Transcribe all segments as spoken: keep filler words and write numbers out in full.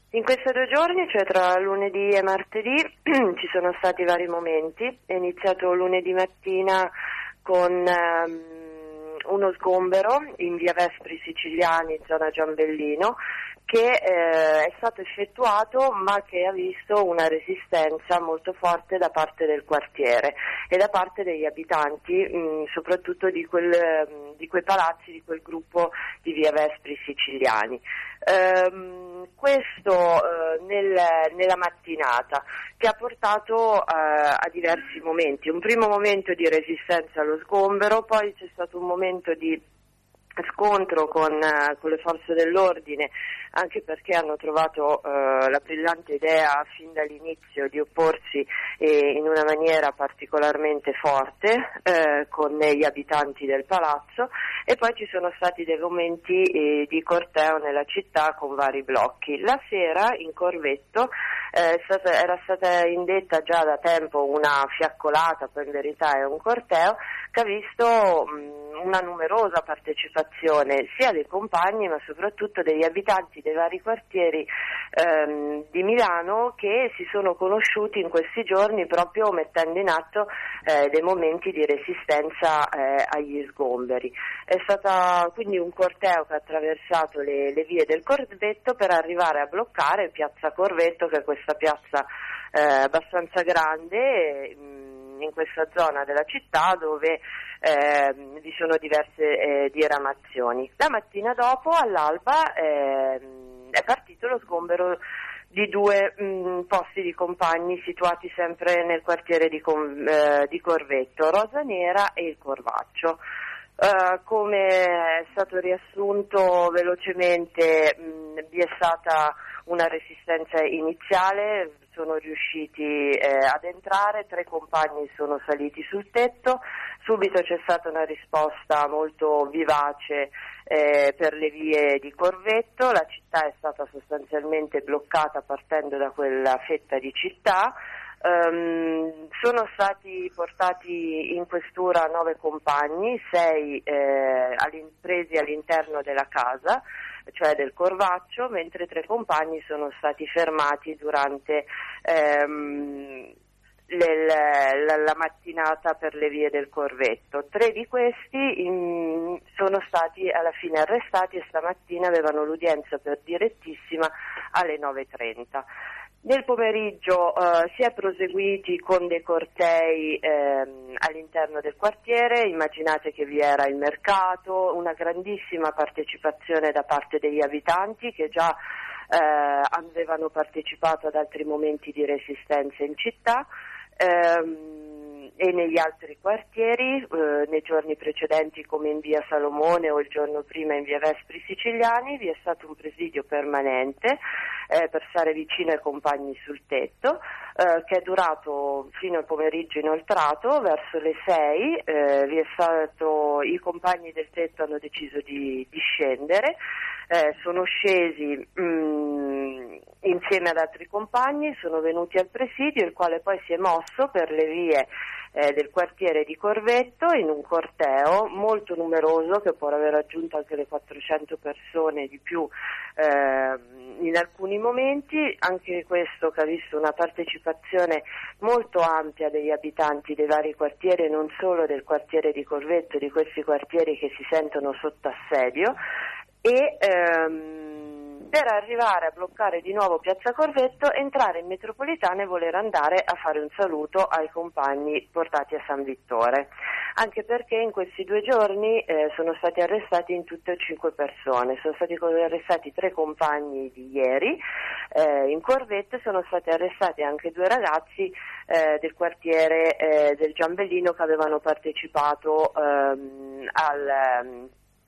In questi due giorni, cioè tra lunedì e martedì, ci sono stati vari momenti. È iniziato lunedì mattina con um, uno sgombero in via Vespri Siciliani, zona Giambellino, che eh, è stato effettuato ma che ha visto una resistenza molto forte da parte del quartiere e da parte degli abitanti, mh, soprattutto di, quel, mh, di quei palazzi, di quel gruppo di via Vespri Siciliani. Ehm, questo eh, nel, nella mattinata, che ha portato eh, a diversi momenti. Un primo momento di resistenza allo sgombero, poi c'è stato un momento di scontro con, uh, con le forze dell'ordine, anche perché hanno trovato uh, la brillante idea fin dall'inizio di opporsi eh, in una maniera particolarmente forte eh, con gli abitanti del palazzo, e poi ci sono stati dei momenti eh, di corteo nella città con vari blocchi. La sera in Corvetto eh, è stata, era stata indetta già da tempo una fiaccolata, poi in verità è un corteo, che ha visto mh, una numerosa partecipazione sia dei compagni ma soprattutto degli abitanti dei vari quartieri ehm, di Milano, che si sono conosciuti in questi giorni proprio mettendo in atto eh, dei momenti di resistenza eh, agli sgomberi. È stata quindi un corteo che ha attraversato le, le vie del Corvetto per arrivare a bloccare Piazza Corvetto, che è questa piazza eh, abbastanza grande mh, in questa zona della città dove eh, vi sono diverse eh, diramazioni. La mattina dopo, all'alba, eh, è partito lo sgombero di due mh, posti di compagni situati sempre nel quartiere di, eh, di Corvetto, Rosa Nera e il Corvaccio. Uh, come è stato riassunto velocemente, mh, vi è stata una resistenza iniziale, sono riusciti eh, ad entrare, tre compagni sono saliti sul tetto, subito c'è stata una risposta molto vivace eh, per le vie di Corvetto, la città è stata sostanzialmente bloccata partendo da quella fetta di città. Um, sono stati portati in questura nove compagni, sei eh, presi all'interno della casa, cioè del Corvaccio, mentre tre compagni sono stati fermati durante ehm, le, la, la mattinata per le vie del Corvetto. Tre di questi in, sono stati alla fine arrestati e stamattina avevano l'udienza per direttissima alle nove e trenta. Nel pomeriggio eh, si è proseguiti con dei cortei ehm, all'interno del quartiere. Immaginate che vi era il mercato, una grandissima partecipazione da parte degli abitanti che già eh, avevano partecipato ad altri momenti di resistenza in città. Ehm, e negli altri quartieri, eh, nei giorni precedenti come in via Salomone o il giorno prima in via Vespri Siciliani, vi è stato un presidio permanente eh, per stare vicino ai compagni sul tetto, eh, che è durato fino al pomeriggio inoltrato. Verso le sei eh, vi è stato, i compagni del tetto hanno deciso di, di scendere, eh, sono scesi mh, insieme ad altri compagni, sono venuti al presidio, il quale poi si è mosso per le vie eh, del quartiere di Corvetto in un corteo molto numeroso che può aver raggiunto anche le quattrocento persone di più eh, in alcuni momenti, anche questo che ha visto una partecipazione molto ampia degli abitanti dei vari quartieri e non solo del quartiere di Corvetto, di questi quartieri che si sentono sotto assedio. E ehm, per arrivare a bloccare di nuovo Piazza Corvetto, entrare in metropolitana e voler andare a fare un saluto ai compagni portati a San Vittore, anche perché in questi due giorni eh, sono stati arrestati in tutto cinque persone, sono stati arrestati tre compagni di ieri eh, in Corvetto, e sono stati arrestati anche due ragazzi eh, del quartiere eh, del Giambellino che avevano partecipato ehm, al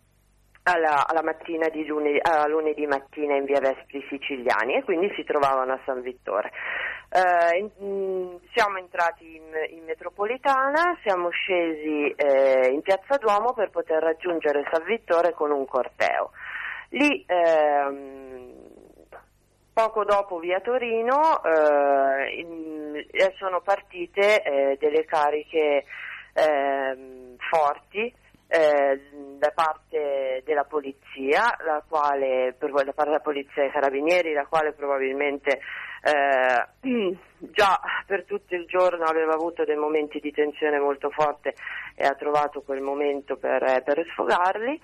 Alla, alla mattina di lunedì, a lunedì mattina in via Vespri Siciliani, e quindi si trovavano a San Vittore. Eh, in, siamo entrati in, in metropolitana, siamo scesi eh, in Piazza Duomo per poter raggiungere San Vittore con un corteo. Lì ehm, poco dopo via Torino eh, in, sono partite eh, delle cariche eh, forti eh, da parte della polizia, la quale, per, da parte della polizia e carabinieri, la quale probabilmente eh, già per tutto il giorno aveva avuto dei momenti di tensione molto forte e ha trovato quel momento per, per sfogarli,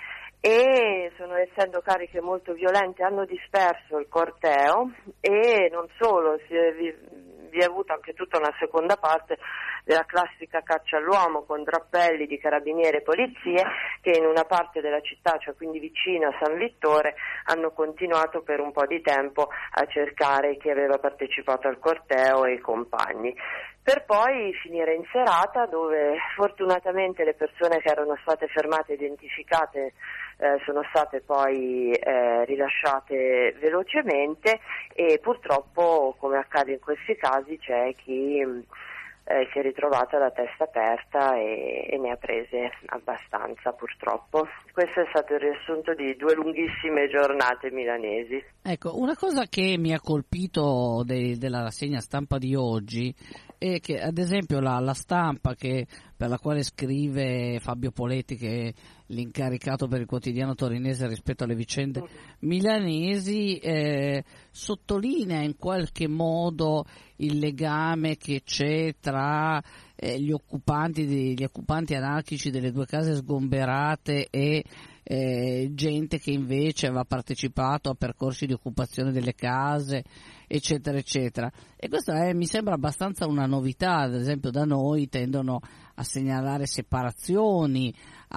e sono, essendo cariche molto violente, hanno disperso il corteo, e non solo, si è, vi, vi è avuta anche tutta una seconda parte della classica caccia all'uomo con drappelli di carabinieri e polizie che in una parte della città, cioè quindi vicino a San Vittore, hanno continuato per un po' di tempo a cercare chi aveva partecipato al corteo e i compagni, per poi finire in serata, dove fortunatamente le persone che erano state fermate e identificate eh, sono state poi eh, rilasciate velocemente, e purtroppo, come accade in questi casi, c'è chi Eh, si è ritrovata la testa aperta e, e ne ha prese abbastanza, purtroppo. Questo è stato il riassunto di due lunghissime giornate milanesi. Ecco, una cosa che mi ha colpito de, della rassegna stampa di oggi è che, ad esempio, la, la stampa che, per la quale scrive Fabio Poletti, che è l'incaricato per il quotidiano torinese rispetto alle vicende milanesi, eh, sottolinea in qualche modo il legame che c'è tra eh, gli occupanti di, gli occupanti anarchici delle due case sgomberate e eh, gente che invece aveva partecipato a percorsi di occupazione delle case, eccetera eccetera. E questa è, mi sembra abbastanza una novità. Ad esempio da noi tendono a segnalare separazioni,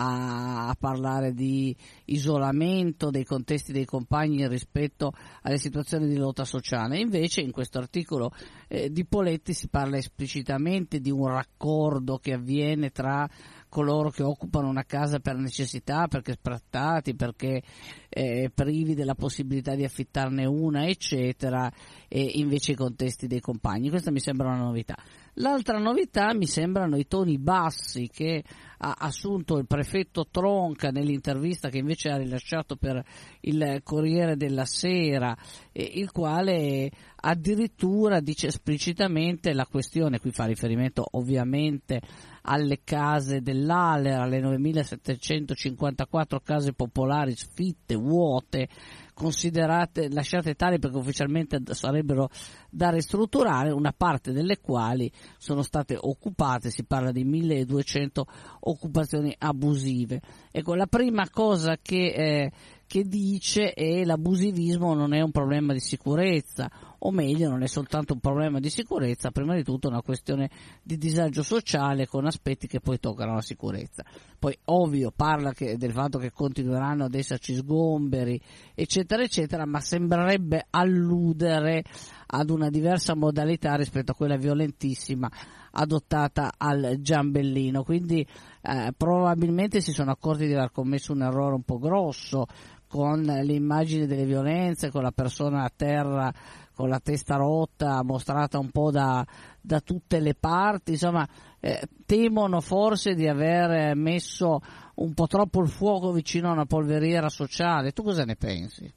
a, a parlare di isolamento dei contesti dei compagni rispetto alle situazioni di lotta sociale. Invece in questo articolo eh, di Poletti si parla esplicitamente di un raccordo che avviene tra coloro che occupano una casa per necessità, perché sfrattati, perché eh, privi della possibilità di affittarne una, eccetera, e invece i contesti dei compagni. Questa mi sembra una novità. L'altra novità mi sembrano i toni bassi che ha assunto il prefetto Tronca nell'intervista che invece ha rilasciato per il Corriere della Sera, eh, il quale addirittura dice esplicitamente la questione, qui fa riferimento ovviamente alle case dell'Aler, alle novemilasettecentocinquantaquattro case popolari sfitte, vuote, considerate, lasciate tali perché ufficialmente sarebbero da ristrutturare, una parte delle quali sono state occupate. Si parla di milleduecento occupazioni abusive. Ecco, la prima cosa che, eh, che dice è: l'abusivismo non è un problema di sicurezza, o meglio non è soltanto un problema di sicurezza, prima di tutto una questione di disagio sociale con aspetti che poi toccano la sicurezza. Poi ovvio parla che, del fatto che continueranno ad esserci sgomberi, eccetera eccetera, ma sembrerebbe alludere ad una diversa modalità rispetto a quella violentissima adottata al Giambellino. Quindi eh, probabilmente si sono accorti di aver commesso un errore un po' grosso con le immagini delle violenze, con la persona a terra con la testa rotta, mostrata un po' da, da tutte le parti. Insomma, eh, temono forse di aver messo un po' troppo il fuoco vicino a una polveriera sociale. Tu cosa ne pensi?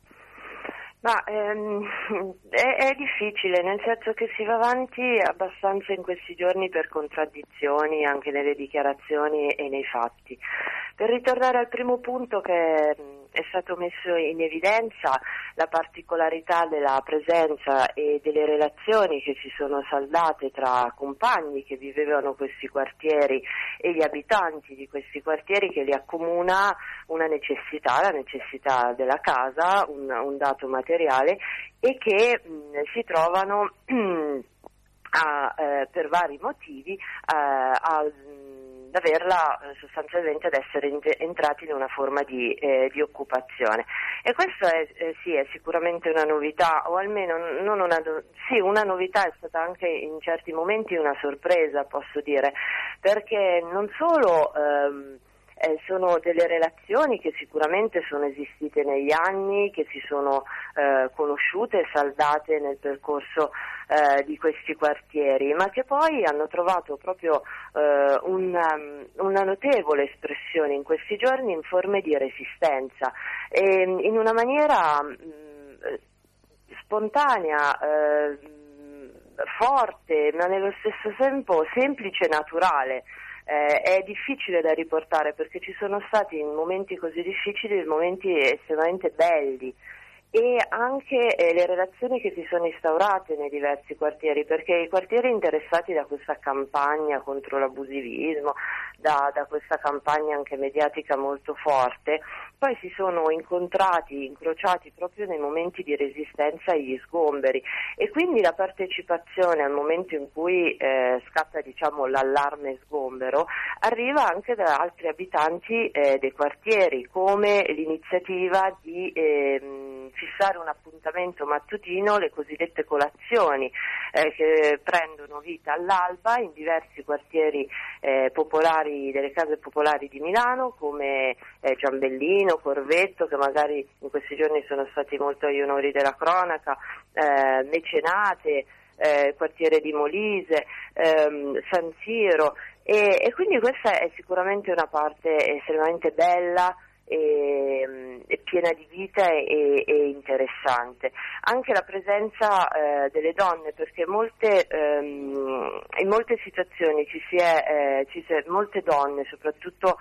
Ma ehm, è, è difficile, nel senso che si va avanti abbastanza in questi giorni per contraddizioni anche nelle dichiarazioni e nei fatti. Per ritornare al primo punto che è stato messo in evidenza, la particolarità della presenza e delle relazioni che si sono saldate tra compagni che vivevano questi quartieri e gli abitanti di questi quartieri, che li accomuna una necessità, la necessità della casa, un, un dato materiale, e che mh, si trovano mh, a, eh, per vari motivi eh, a ad averla eh, sostanzialmente ad essere in, entrati in una forma di, eh, di occupazione. E questo è, eh, sì, è sicuramente una novità, o almeno non una, sì, una novità, è stata anche in certi momenti una sorpresa, posso dire, perché non solo ehm, eh, sono delle relazioni che sicuramente sono esistite negli anni, che si sono eh, conosciute e saldate nel percorso eh, di questi quartieri, ma che poi hanno trovato proprio eh, una, una notevole espressione in questi giorni in forme di resistenza, e in una maniera mh, spontanea, eh, forte, ma nello stesso tempo semplice e naturale. eh, è difficile da riportare, perché ci sono stati in momenti così difficili momenti estremamente belli, e anche eh, le relazioni che si sono instaurate nei diversi quartieri, perché i quartieri interessati da questa campagna contro l'abusivismo, da, da questa campagna anche mediatica molto forte, poi si sono incontrati, incrociati proprio nei momenti di resistenza agli sgomberi, e quindi la partecipazione al momento in cui eh, scatta, diciamo, l'allarme sgombero arriva anche da altri abitanti eh, dei quartieri, come l'iniziativa di eh, fissare un appuntamento mattutino, le cosiddette colazioni, eh, che prendono vita all'alba in diversi quartieri eh, popolari, delle case popolari di Milano, come eh, Giambellino, Corvetto, che magari in questi giorni sono stati molto agli onori della cronaca, eh, Mecenate, eh, quartiere di Molise, ehm, San Siro, e, e quindi questa è sicuramente una parte estremamente bella e, e piena di vita e, e interessante. Anche la presenza eh, delle donne, perché molte, ehm, in molte situazioni ci si è, eh, ci si è molte donne, soprattutto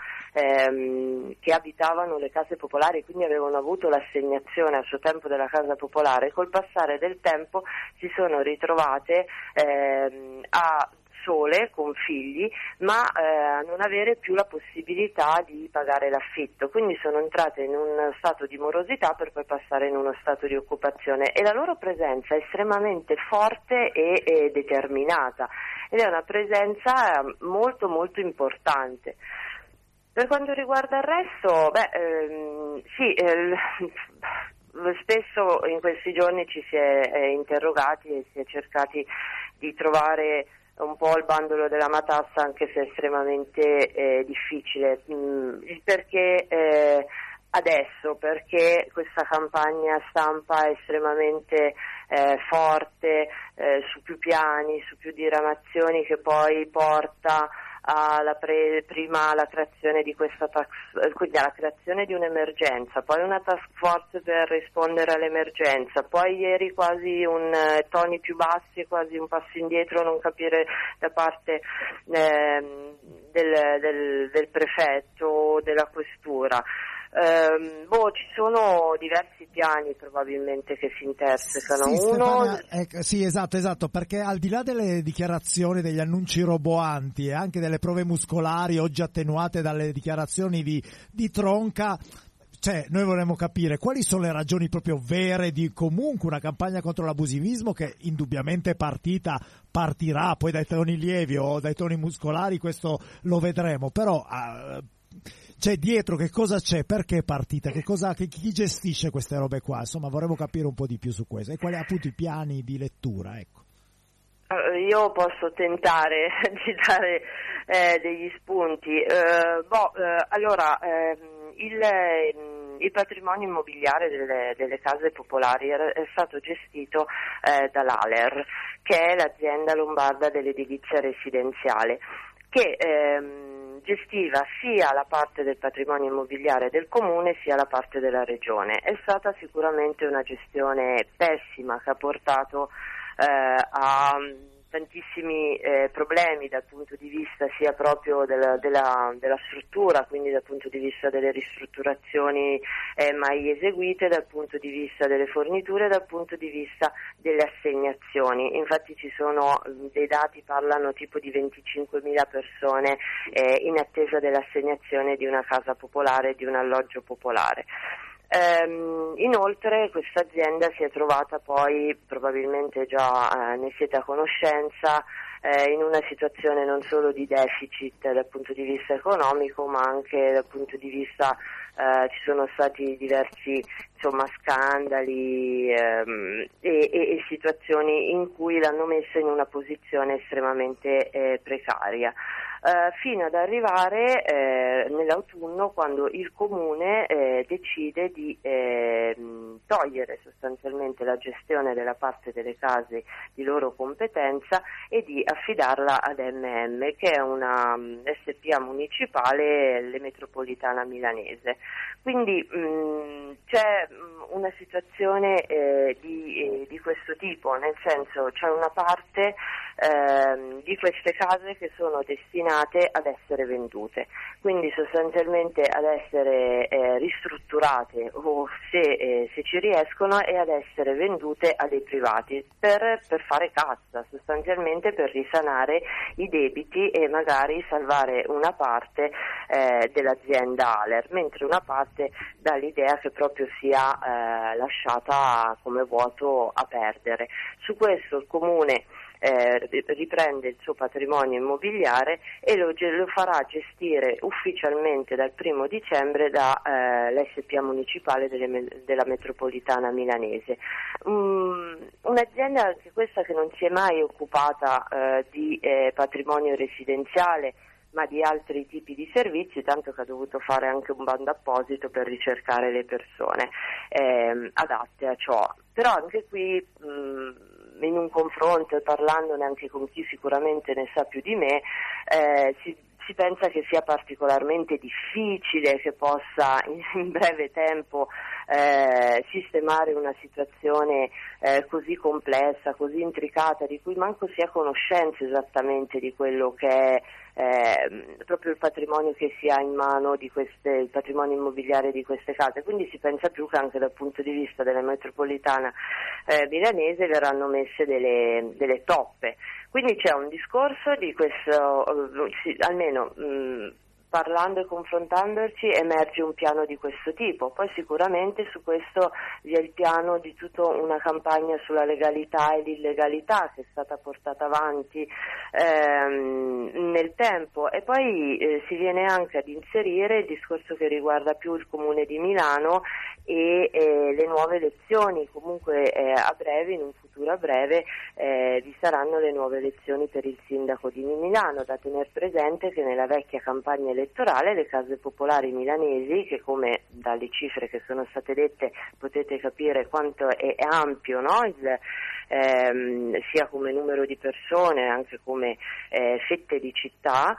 ehm, che abitavano le case popolari, quindi avevano avuto l'assegnazione a suo tempo della casa popolare, col passare del tempo si sono ritrovate ehm, a sole, con figli, ma eh, a non avere più la possibilità di pagare l'affitto, quindi sono entrate in un stato di morosità per poi passare in uno stato di occupazione, e la loro presenza è estremamente forte e, e determinata, ed è una presenza molto molto importante. Per quanto riguarda il resto, beh, ehm, sì, eh, spesso in questi giorni ci si è eh, interrogati e si è cercati di trovare un po' il bandolo della matassa, anche se è estremamente eh, difficile. Mm, perché eh, adesso? Perché questa campagna stampa è estremamente eh, forte eh, su più piani, su più diramazioni, che poi porta alla pre, prima alla creazione di questa task, quindi alla creazione di un'emergenza, poi una task force per rispondere all'emergenza, poi ieri quasi un eh, toni più bassi e quasi un passo indietro, non capire da parte eh, del, del, del prefetto o della questura. Um, boh, ci sono diversi piani probabilmente che si intersecano. Sì, Uno... Stefania, eh, sì, esatto, esatto, perché al di là delle dichiarazioni, degli annunci roboanti e anche delle prove muscolari oggi attenuate dalle dichiarazioni di, di Tronca, cioè noi vorremmo capire quali sono le ragioni proprio vere di comunque una campagna contro l'abusivismo che indubbiamente è partita, partirà poi dai toni lievi o dai toni muscolari, questo lo vedremo, però uh, c'è dietro, che cosa c'è, perché è partita, che cosa, che, chi gestisce queste robe qua, insomma vorremmo capire un po' di più su questo e quali appunto i piani di lettura, ecco. Io posso tentare di dare eh, degli spunti. Eh, boh, eh, allora, eh, il, il patrimonio immobiliare delle, delle case popolari è, è stato gestito eh, dall'Aler, che è l'azienda lombarda dell'edilizia residenziale, che ehm, gestiva sia la parte del patrimonio immobiliare del comune sia la parte della regione. È stata sicuramente una gestione pessima che ha portato eh, a tantissimi eh, problemi dal punto di vista sia proprio della, della, della struttura, quindi dal punto di vista delle ristrutturazioni eh, mai eseguite, dal punto di vista delle forniture, dal punto di vista delle assegnazioni. Infatti ci sono dei dati, parlano tipo di venticinquemila persone eh, in attesa dell'assegnazione di una casa popolare, di un alloggio popolare. Ehm, inoltre questa azienda si è trovata poi, probabilmente già eh, ne siete a conoscenza, eh, in una situazione non solo di deficit dal punto di vista economico, ma anche dal punto di vista, eh, ci sono stati diversi insomma scandali ehm, e, e, e situazioni in cui l'hanno messa in una posizione estremamente eh, precaria. Uh, fino ad arrivare eh, nell'autunno, quando il comune eh, decide di eh, togliere sostanzialmente la gestione della parte delle case di loro competenza e di affidarla ad M M, che è una um, S P A municipale, le metropolitana milanese. Quindi mh, c'è una situazione eh, di, eh, di questo tipo, nel senso c'è una parte eh, di queste case che sono destinate ad essere vendute, quindi sostanzialmente ad essere eh, ristrutturate o se, eh, se ci riescono e ad essere vendute a dei privati per, per fare cassa, sostanzialmente per risanare i debiti e magari salvare una parte eh, dell'azienda Aler, mentre una parte dà l'idea che proprio sia eh, lasciata come vuoto a perdere. Su questo il Comune eh, riprende il suo patrimonio immobiliare e lo, lo farà gestire ufficialmente dal primo dicembre da eh, l'S P A municipale delle, della metropolitana milanese. Um, un'azienda anche questa che non si è mai occupata eh, di eh, patrimonio residenziale, ma di altri tipi di servizi, tanto che ha dovuto fare anche un bando apposito per ricercare le persone eh, adatte a ciò. Però anche qui mh, in un confronto e parlandone anche con chi sicuramente ne sa più di me, eh, si, si pensa che sia particolarmente difficile che possa in, in breve tempo eh, sistemare una situazione eh, così complessa, così intricata, di cui manco si ha conoscenza esattamente di quello che è Eh, proprio il patrimonio che si ha in mano di queste, il patrimonio immobiliare di queste case, quindi si pensa più che anche dal punto di vista della metropolitana eh, milanese verranno messe delle, delle toppe, quindi c'è un discorso di questo, sì, almeno mh, parlando e confrontandoci emerge un piano di questo tipo, poi sicuramente su questo vi è il piano di tutta una campagna sulla legalità e l'illegalità che è stata portata avanti ehm, nel tempo, e poi eh, si viene anche ad inserire il discorso che riguarda più il Comune di Milano e eh, le nuove elezioni. Comunque eh, a breve, in un futuro a breve, eh, vi saranno le nuove elezioni per il sindaco di Milano, da tener presente che nella vecchia campagna elettorale le case popolari milanesi, che come dalle cifre che sono state dette potete capire quanto è, è ampio, no? il, ehm, sia come numero di persone anche come eh, fette di città,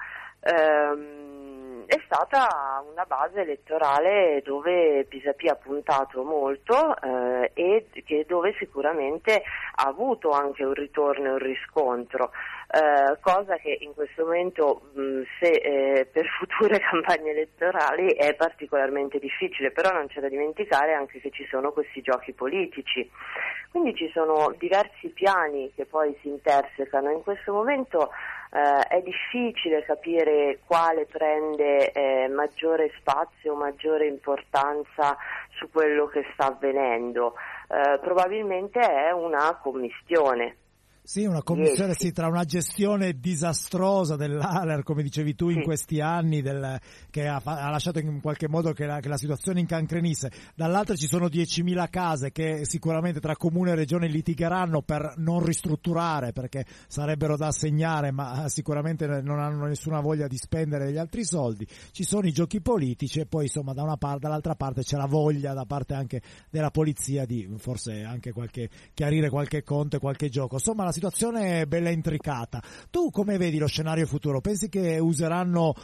ehm, è stata una base elettorale dove Pisapia ha puntato molto eh, e che dove sicuramente ha avuto anche un ritorno e un riscontro, eh, cosa che in questo momento mh, se eh, per future campagne elettorali è particolarmente difficile, però non c'è da dimenticare anche che ci sono questi giochi politici, quindi ci sono diversi piani che poi si intersecano. In questo momento eh, è difficile capire quale prende eh, maggiore spazio, maggiore importanza su quello che sta avvenendo. Eh, probabilmente è una commistione. Sì, una commissione sì, tra una gestione disastrosa dell'Aler, come dicevi tu, in sì. questi anni, del, che ha, ha lasciato in qualche modo che la, che la situazione incancrenisse. Dall'altra ci sono diecimila case che sicuramente tra comune e regione litigheranno per non ristrutturare, perché sarebbero da assegnare, ma sicuramente non hanno nessuna voglia di spendere gli altri soldi. Ci sono i giochi politici e poi insomma da una parte, dall'altra parte c'è la voglia da parte anche della polizia di forse anche qualche chiarire qualche conto e qualche gioco. Insomma, la situazione è bella intricata. Tu come vedi lo scenario futuro? Pensi che useranno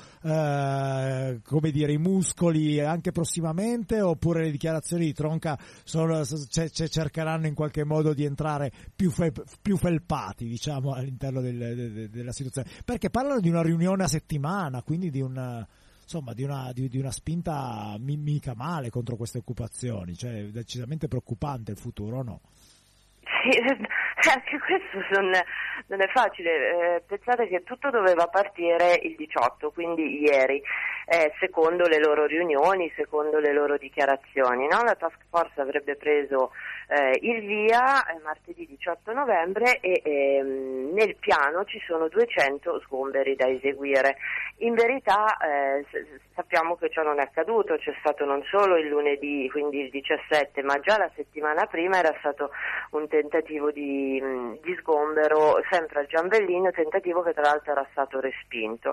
eh, come dire i muscoli anche prossimamente, oppure le dichiarazioni di Tronca sono, c- c- cercheranno in qualche modo di entrare più, fe- più felpati, diciamo, all'interno del, de- de- della situazione? Perché parlano di una riunione a settimana, quindi di una insomma di una, di, di una spinta mi- mica male contro queste occupazioni, cioè decisamente preoccupante il futuro, no? Sì, anche questo non, non è facile. Eh, pensate che tutto doveva partire il diciotto, quindi ieri, eh, secondo le loro riunioni, secondo le loro dichiarazioni, no? La task force avrebbe preso eh, il via eh, martedì diciotto novembre e ehm, nel piano ci sono duecento sgomberi da eseguire. In verità eh, sappiamo che ciò non è accaduto, c'è stato non solo il lunedì, quindi il diciassette, ma già la settimana prima era stato un tentativo di, di sgombero sempre al Giambellino, tentativo che tra l'altro era stato respinto.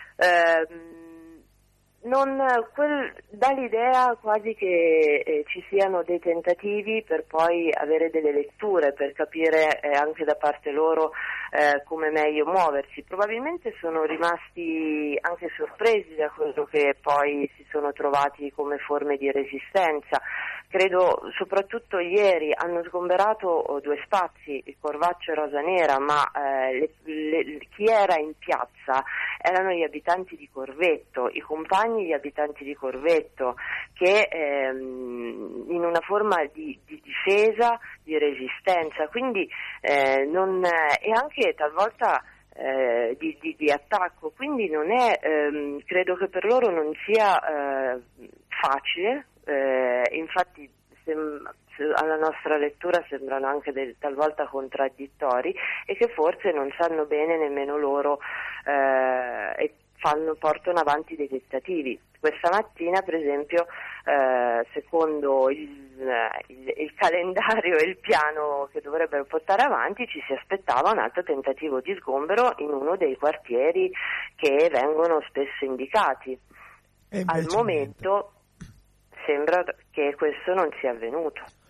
Eh, non, quel, dà l'idea quasi che eh, ci siano dei tentativi per poi avere delle letture, per capire eh, anche da parte loro eh, come meglio muoversi. Probabilmente sono rimasti anche sorpresi da quello che poi si sono trovati come forme di resistenza, credo soprattutto ieri hanno sgomberato due spazi, il Corvaccio e Rosanera, ma eh, le, le, chi era in piazza erano gli abitanti di Corvetto, i compagni gli abitanti di Corvetto, che ehm, in una forma di, di difesa, di resistenza, quindi eh, non, e anche talvolta eh, di, di, di attacco, quindi non è, ehm, credo che per loro non sia eh, facile. Eh, infatti sem- alla nostra lettura sembrano anche del, talvolta contraddittori, e che forse non sanno bene nemmeno loro eh, e fanno, portano avanti dei tentativi. Questa mattina, per esempio, eh, secondo il, il, il calendario e il piano che dovrebbero portare avanti, ci si aspettava un altro tentativo di sgombero in uno dei quartieri che vengono spesso indicati. Al momento sembra che questo non sia avvenuto.